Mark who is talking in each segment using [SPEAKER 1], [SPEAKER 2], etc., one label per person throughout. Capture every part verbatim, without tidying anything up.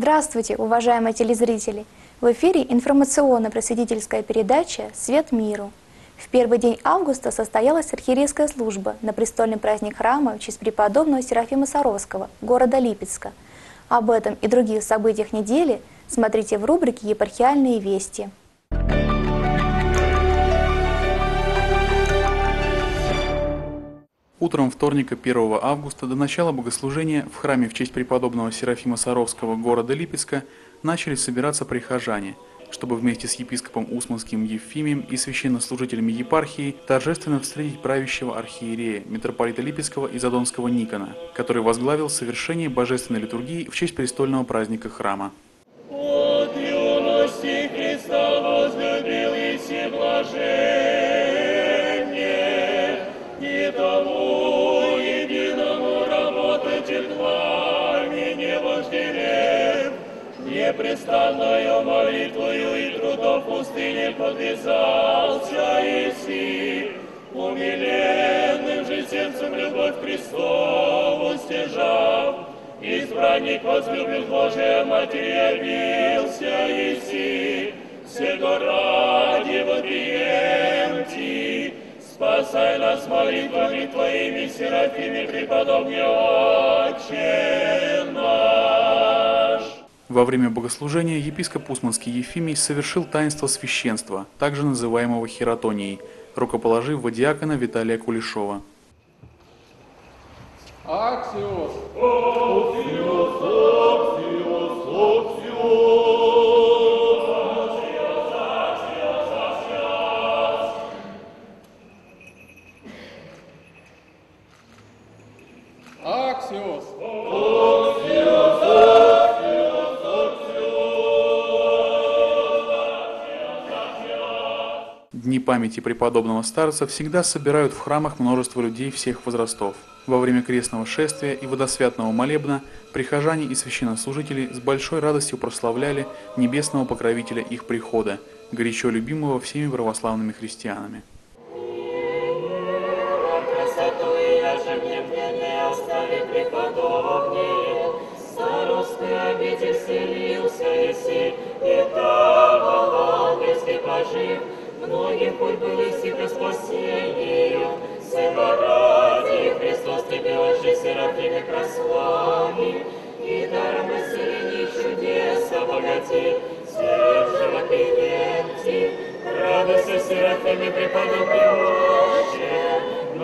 [SPEAKER 1] Здравствуйте, уважаемые телезрители! В эфире информационно-просветительская передача «Свет миру». В первый день августа состоялась архиерейская служба на престольный праздник храма в честь преподобного Серафима Саровского, города Липецка. Об этом и других событиях недели смотрите в рубрике «Епархиальные вести».
[SPEAKER 2] Утром вторника первого августа до начала богослужения в храме в честь преподобного Серафима Саровского города Липецка начали собираться прихожане, чтобы вместе с епископом Усманским Евфимием и священнослужителями епархии торжественно встретить правящего архиерея, митрополита Липецкого и Задонского Никона, который возглавил совершение божественной литургии в честь престольного праздника храма.
[SPEAKER 3] От юности Христа возлюбил и все блаженне, и тому единому работайте вами не вожделев, непрестанною молитвою и трудом в пустыне подвязался Иси, умиленным же сердцем любовь Христову стяжав, избранник возлюбил Божия Матери явился Иси, всего ради вопиемти, спасай нас молитвами Твоими, Серафиме, преподобный Отче наш.
[SPEAKER 2] Во время богослужения епископ Усманский Евфимий совершил таинство священства, также называемого хиротонией, рукоположив во диакона Виталия Кулешова.
[SPEAKER 3] Аксиос! Аксиос! Аксиос! Аксиос!
[SPEAKER 2] Дни памяти преподобного старца всегда собирают в храмах множество людей всех возрастов. Во время крестного шествия и водосвятного молебна прихожане и священнослужители с большой радостью прославляли небесного покровителя их прихода, горячо любимого всеми православными христианами.
[SPEAKER 4] Многих путь был иси ко спасению, Сына ради Христос Тебе, Отче Серафиме, прослави, и даром исцелений чудес обогати, свет живопиемти, радуйся, Серафиме, преподобный Отче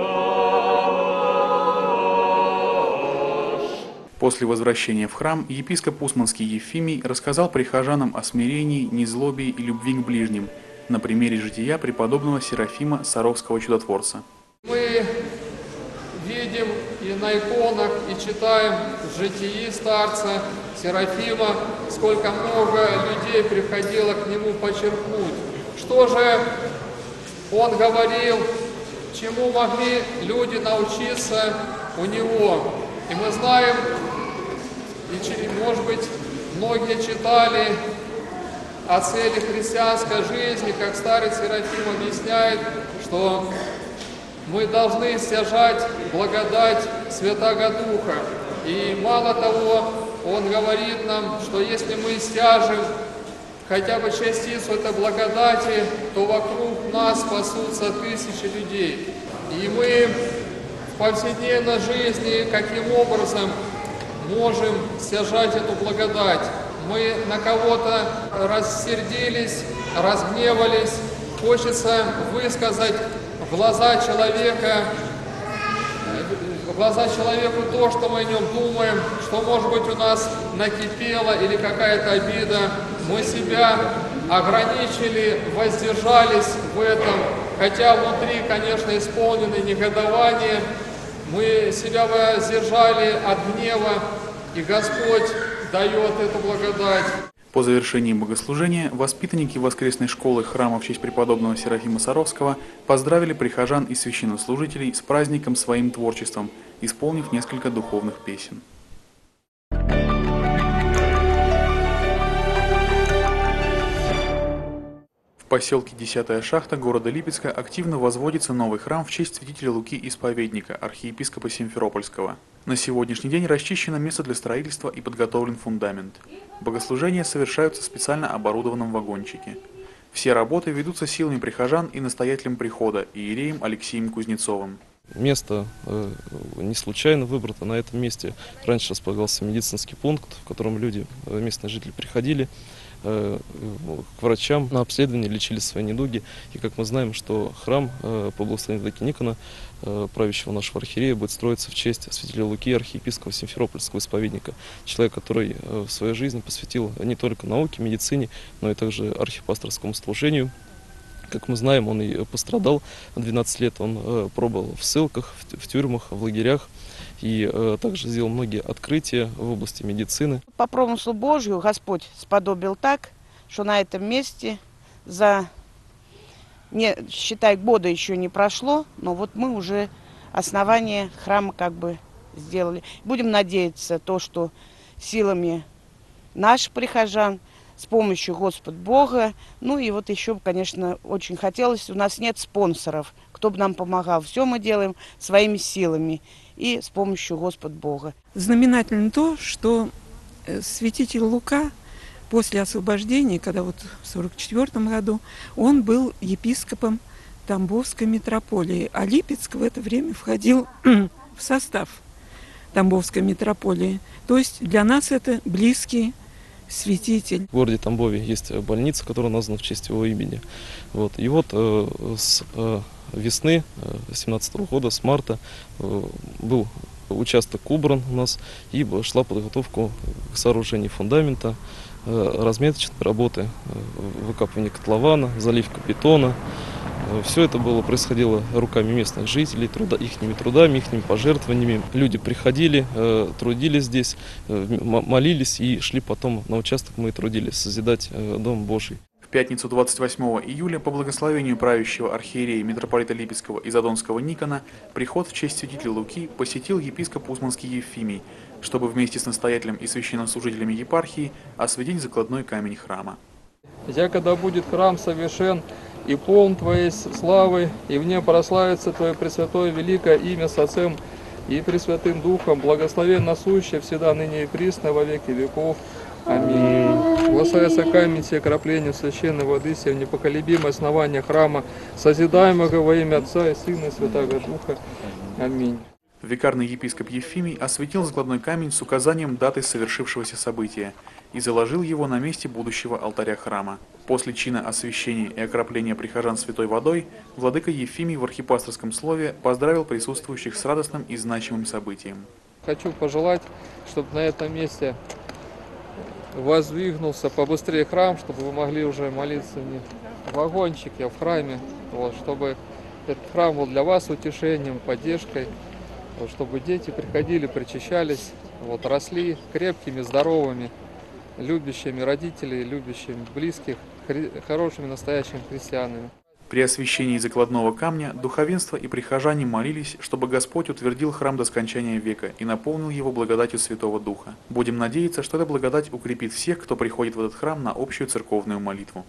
[SPEAKER 4] наш.
[SPEAKER 2] После возвращения в храм епископ Усманский Евфимий рассказал прихожанам о смирении, незлобии и любви к ближним, на примере жития преподобного Серафима Саровского чудотворца.
[SPEAKER 5] Мы видим и на иконах, и читаем в житии старца Серафима, сколько много людей приходило к нему почерпнуть. Что же он говорил, чему могли люди научиться у него. И мы знаем, и, может быть, многие читали о цели христианской жизни, как старый Серафим объясняет, что мы должны стяжать благодать Святаго Духа. И мало того, он говорит нам, что если мы стяжем хотя бы частицу этой благодати, то вокруг нас спасутся тысячи людей. И мы в повседневной жизни каким образом можем стяжать эту благодать? Мы на кого-то рассердились, разгневались, хочется высказать в глаза человека, в глаза человеку то, что мы о нем думаем, что, может быть, у нас накипело или какая-то обида. Мы себя ограничили, воздержались в этом, хотя внутри, конечно, исполнены негодования. Мы себя воздержали от гнева, и Господь дает эту благодать.
[SPEAKER 2] По завершении богослужения воспитанники воскресной школы храма в честь преподобного Серафима Саровского поздравили прихожан и священнослужителей с праздником своим творчеством, исполнив несколько духовных песен. В поселке десятая шахта города Липецка активно возводится новый храм в честь святителя Луки Исповедника, архиепископа Симферопольского. На сегодняшний день расчищено место для строительства и подготовлен фундамент. Богослужения совершаются в специально оборудованном вагончике. Все работы ведутся силами прихожан и настоятелем прихода, иереем Алексеем Кузнецовым.
[SPEAKER 6] Место э, не случайно выбрано. На этом месте раньше располагался медицинский пункт, в котором люди, местные жители, приходили э, к врачам на обследование, лечили свои недуги. И как мы знаем, что храм э, по благословению владыки Никона, э, правящего нашего архиерея, будет строиться в честь святителя Луки, архиепископа Симферопольского исповедника. Человек, который э, в своей жизни посвятил не только науке, медицине, но и также архипасторскому служению. Как мы знаем, он и пострадал. двенадцать лет он э, пробовал в ссылках, в, в тюрьмах, в лагерях. И э, также сделал многие открытия в области медицины.
[SPEAKER 7] По промыслу Божью Господь сподобил так, что на этом месте за, не, считай, года еще не прошло, но вот мы уже основание храма как бы сделали. Будем надеяться, то, что силами наших прихожан, с помощью Господа Бога. Ну и вот еще, конечно, очень хотелось, у нас нет спонсоров, кто бы нам помогал. Все мы делаем своими силами и с помощью Господа Бога.
[SPEAKER 8] Знаменательно то, что святитель Лука после освобождения, когда вот в сорок четвёртом году, он был епископом Тамбовской митрополии, а Липецк в это время входил в состав Тамбовской митрополии. То есть для нас это близкий святитель.
[SPEAKER 6] В городе Тамбове есть больница, которая названа в честь его имени. Вот. И вот э, с э, весны две тысячи семнадцатого года, с марта, э, был участок убран у нас, и шла подготовка к сооружению фундамента, э, разметочные работы, э, выкапывание котлована, заливка бетона. Все это было, происходило руками местных жителей, труда, ихними трудами, ихними пожертвованиями. Люди приходили, э, трудились здесь, э, молились и шли потом на участок, мы и трудились, созидать э, Дом Божий.
[SPEAKER 2] В пятницу двадцать восьмого июля по благословению правящего архиерея митрополита Липецкого и Задонского Никона приход в честь святителя Луки посетил епископ Усманский Евфимий, чтобы вместе с настоятелем и священнослужителями епархии осветить закладной камень храма.
[SPEAKER 5] «Якогда будет храм совершен и полн Твоей славы, и в нем прославится Твое Пресвятое Великое имя с Отцем и Пресвятым Духом, благословен насущее всегда, ныне и присно, во веки веков. Аминь. Благословится камень сей окроплению священной воды сей в непоколебимое основание храма, созидаемого во имя Отца и Сына и Святаго Духа. Аминь».
[SPEAKER 2] Викарный епископ Евфимий осветил закладной камень с указанием даты совершившегося события и заложил его на месте будущего алтаря храма. После чина освящения и окропления прихожан святой водой, владыка Евфимий в архипасторском слове поздравил присутствующих с радостным и значимым событием.
[SPEAKER 5] Хочу пожелать, чтобы на этом месте воздвигнулся побыстрее храм, чтобы вы могли уже молиться не в вагончике, а в храме, вот, чтобы этот храм был для вас утешением, поддержкой, вот, чтобы дети приходили, причащались, вот, росли крепкими, здоровыми, любящими родителей, любящими близких, хри... хорошими настоящими христианами.
[SPEAKER 2] При освящении закладного камня духовенство и прихожане молились, чтобы Господь утвердил храм до скончания века и наполнил его благодатью Святого Духа. Будем надеяться, что эта благодать укрепит всех, кто приходит в этот храм на общую церковную молитву.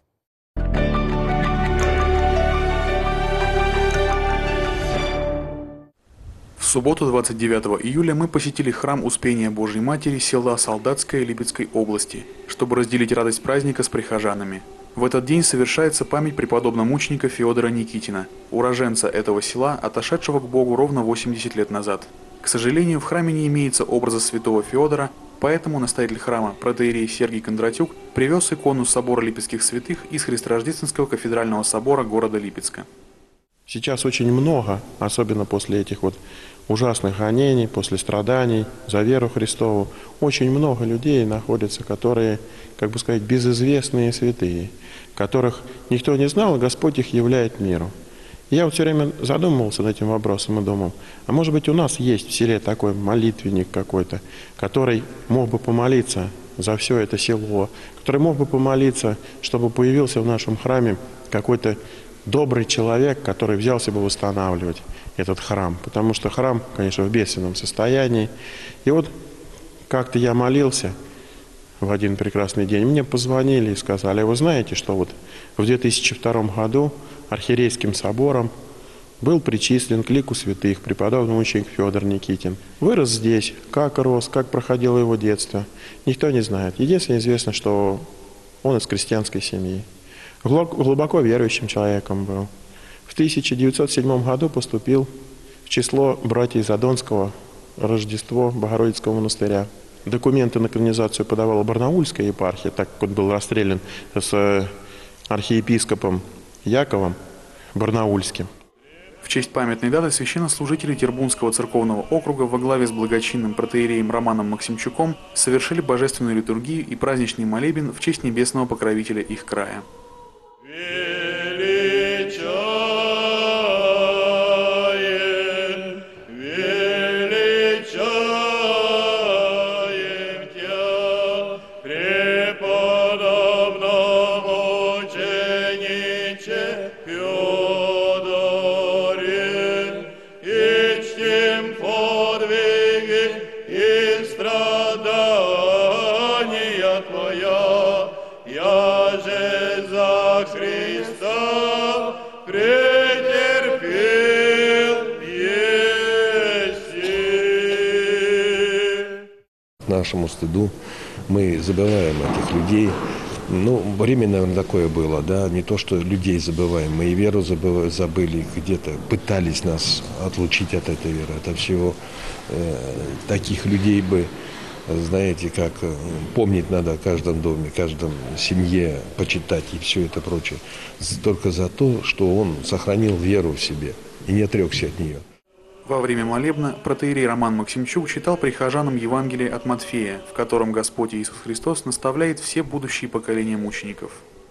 [SPEAKER 2] В субботу двадцать девятого июля мы посетили храм Успения Божьей Матери села Солдатское Липецкой области, чтобы разделить радость праздника с прихожанами. В этот день совершается память преподобного мученика Феодора Никитина, уроженца этого села, отошедшего к Богу ровно восемьдесят лет назад. К сожалению, в храме не имеется образа святого Феодора, поэтому настоятель храма, протоиерей Сергий Кондратюк, привез икону собора Липецких святых из Христорождественского кафедрального собора города Липецка.
[SPEAKER 9] Сейчас очень много, особенно после этих вот ужасных гонений, после страданий за веру Христову, очень много людей находятся, которые, как бы сказать, безызвестные святые, которых никто не знал, и Господь их являет миру. И я вот все время задумывался над этим вопросом и думал, а может быть у нас есть в селе такой молитвенник какой-то, который мог бы помолиться за все это село, который мог бы помолиться, чтобы появился в нашем храме какой-то добрый человек, который взялся бы восстанавливать этот храм. Потому что храм, конечно, в бедственном состоянии. И вот как-то я молился в один прекрасный день мне позвонили и сказали: вы знаете, что вот в две тысячи втором году архиерейским собором был причислен к лику святых преподобный мученик Федор Никитин. Вырос здесь, как рос, как проходило его детство, никто не знает. Единственное известно, что он из крестьянской семьи. Глубоко верующим человеком был. В тысяча девятьсот седьмом году поступил в число братьев Задонского Рождество Богородицкого монастыря. Документы на канонизацию подавала Барнаульская епархия, так как он был расстрелян с архиепископом Яковом Барнаульским.
[SPEAKER 2] В честь памятной даты священнослужители Тербунского церковного округа во главе с благочинным протоиереем Романом Максимчуком совершили божественную литургию и праздничный молебен в честь небесного покровителя их края.
[SPEAKER 10] К нашему стыду мы забываем этих людей. Ну, время, наверное, такое было, да, не то, что людей забываем, мы и веру забыли, забыли где-то пытались нас отлучить от этой веры. Это всего э, таких людей бы, знаете, как помнить надо о каждом доме, каждом семье, почитать и все это прочее. Только за то, что он сохранил веру в себе и не отрекся от нее.
[SPEAKER 2] Во время молебна протоиерей Роман Максимчук читал прихожанам Евангелие от Матфея, в котором Господь Иисус Христос наставляет все будущие поколения мучеников.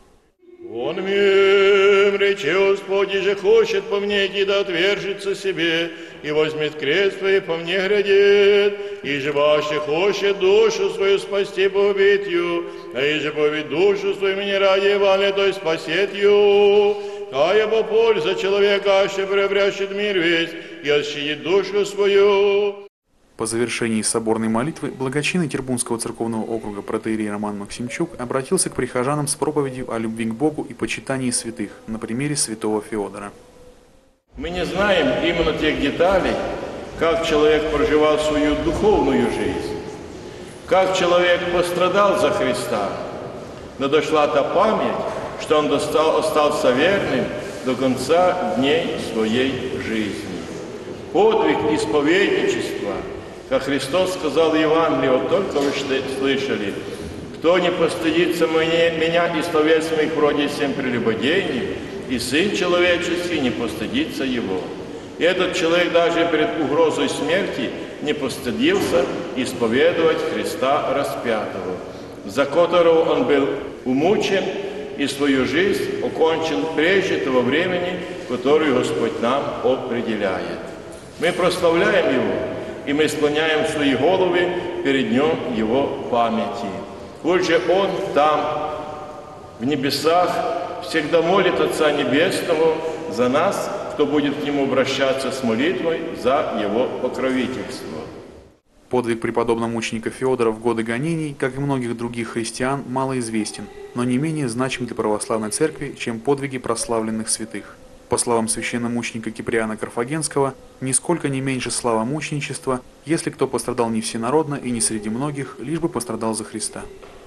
[SPEAKER 3] Он мим, речи Господи же хочет по мне идти, да отвержется себе, и возьмет крест твой, по мне грядет, и же ваще хочет душу свою спасти погубить ее, а и же победит душу свою мне ради Евангелия, то есть спасет ее. А ебо польза человека, аще приобрящет мир весь, и отщадит душу свою.
[SPEAKER 2] По завершении соборной молитвы благочинный Тербунского церковного округа протоиерей Роман Максимчук обратился к прихожанам с проповедью о любви к Богу и почитании святых на примере святого Феодора.
[SPEAKER 3] Мы не знаем именно тех деталей, как человек проживал свою духовную жизнь, как человек пострадал за Христа, но дошла та память, что он достал, остался верным до конца дней своей жизни. Подвиг исповедничества, как Христос сказал в Евангелии, вот только вы слышали, кто не постыдится меня и словес моих вроде всем прелюбодеянием, и Сын Человеческий не постыдится его. И этот человек даже перед угрозой смерти не постыдился исповедовать Христа распятого, за которого он был умучен и свою жизнь окончен прежде того времени, которое Господь нам определяет. Мы прославляем Его, и мы склоняем свои головы перед Днем Его памяти. Пусть же Он там, в небесах, всегда молит Отца Небесного за нас, кто будет к Нему обращаться с молитвой за Его покровительство.
[SPEAKER 2] Подвиг преподобного мученика Феодора в годы гонений, как и многих других христиан, малоизвестен, но не менее значим для православной церкви, чем подвиги прославленных святых. По словам священномученика Киприана Карфагенского, нисколько не меньше слава мученичества, если кто пострадал не всенародно и не среди многих, лишь бы пострадал за Христа.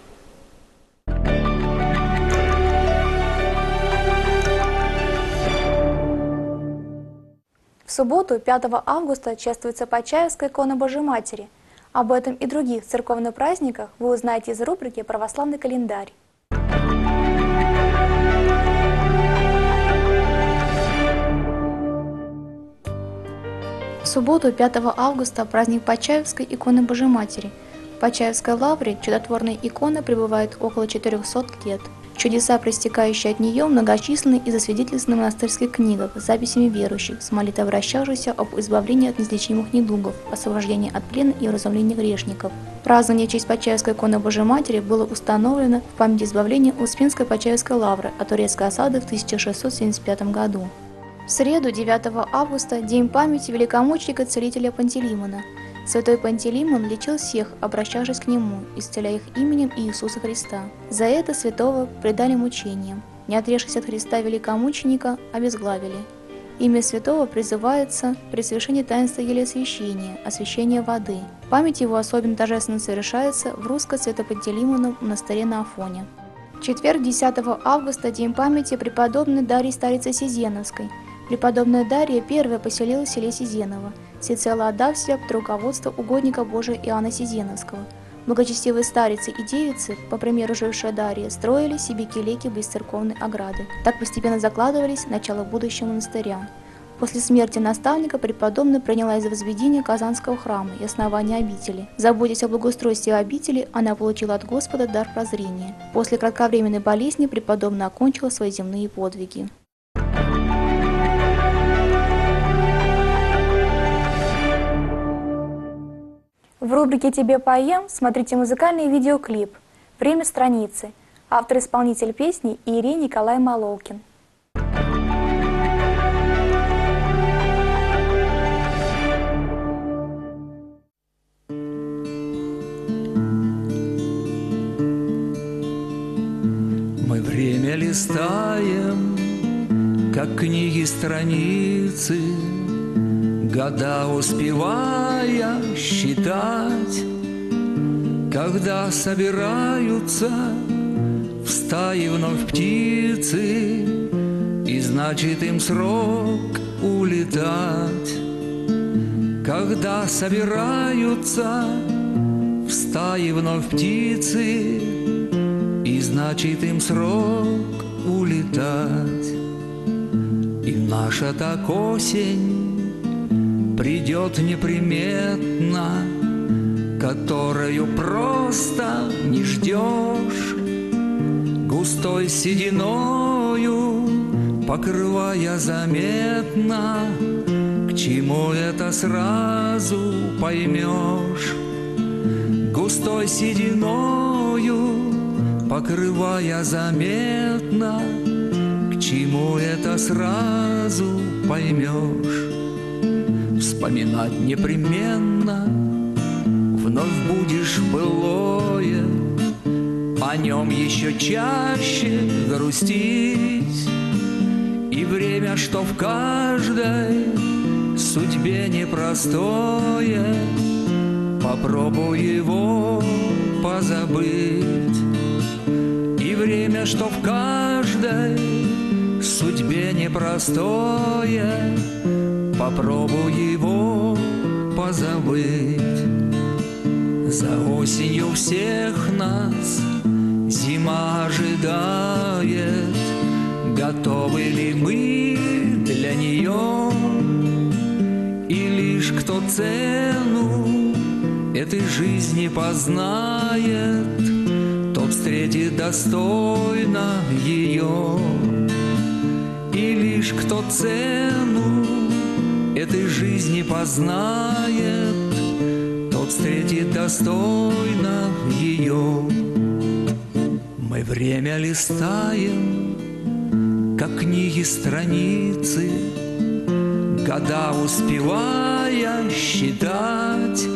[SPEAKER 1] В субботу, пятого августа, чествуется Почаевская икона Божией Матери. Об этом и других церковных праздниках вы узнаете из рубрики «Православный календарь». В субботу, пятого августа, праздник Почаевской иконы Божией Матери. В Почаевской лавре чудотворная икона пребывает около четырехсот лет. Чудеса, проистекающие от нее, многочисленны и засвидетельствованы в монастырских книгах с записями верующих, с молитвой обращавшихся об избавлении от неизлечимых недугов, освобождении от плена и вразумлении грешников. Празднование в честь Почаевской иконы Божией Матери было установлено в память избавления Успенской Почаевской лавры от турецкой осады в тысяча шестьсот семьдесят пятом году. В среду, девятого августа, день памяти великомученика-целителя Пантелеймона. Святой Пантелеймон лечил всех, обращавшись к нему, исцеляя их именем Иисуса Христа. За это святого предали мучениям. Не отрекшись от Христа великомученика, обезглавили. Имя святого призывается при совершении таинства елеосвящения, освящения воды. Память его особенно торжественно совершается в русско-свято-пантелеймоновом монастыре на Афоне. В четверг, десятого августа, день памяти преподобной Дарьи Старицы Сизеновской. Преподобная Дарья первая поселилась в селе Сизеново, всецело отдав себя под руководство угодника Божия Иоанна Сизеновского. Благочестивые старицы и девицы, по примеру жившей Дарьи, строили себе келейки близ церковной ограды. Так постепенно закладывались начало будущего монастыря. После смерти наставника преподобная принялась за возведение Казанского храма и основание обители. Заботясь о благоустройстве обители, она получила от Господа дар прозрения. После кратковременной болезни преподобная окончила свои земные подвиги. В рубрике «Тебе поем» смотрите музыкальный видеоклип «Время страницы». Автор-исполнитель песни Иерей Николай Малолкин.
[SPEAKER 11] Мы время листаем, как книги страницы, года успевая считать, когда собираются в стаи вновь птицы, и значит им срок улетать. Когда собираются в стаи вновь птицы, и значит им срок улетать. И наша так осень придет неприметно, которую просто не ждешь, густой сединою покрывая заметно, к чему это сразу поймешь. Густой сединою покрывая заметно, к чему это сразу поймешь. Вспоминать непременно вновь будешь былое, о нем еще чаще грустить. И время, что в каждой судьбе непростое, попробуй его позабыть. И время, что в каждой судьбе непростое, попробуй его позабыть. За осенью всех нас зима ожидает. Готовы ли мы для нее? И лишь кто цену этой жизни познает, тот встретит достойно ее. И лишь кто цену этой жизни познает, тот встретит достойно ее. Мы время листаем, как книги страницы, года успевая считать,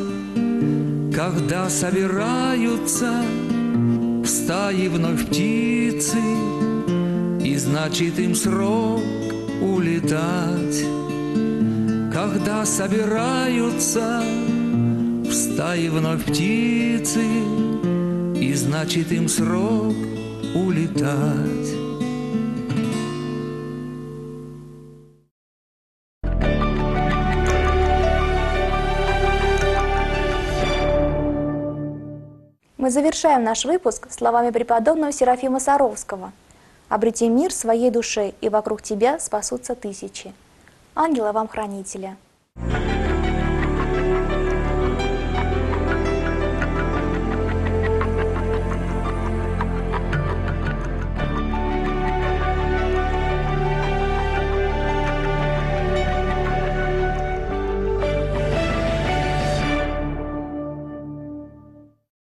[SPEAKER 11] когда собираются в стаи вновь птицы, и значит им срок улетать. Когда собираются в стаи вновь птицы, и значит им срок улетать.
[SPEAKER 1] Мы завершаем наш выпуск словами преподобного Серафима Саровского. «Обрети мир своей душе, и вокруг тебя спасутся тысячи. Ангела вам хранителя».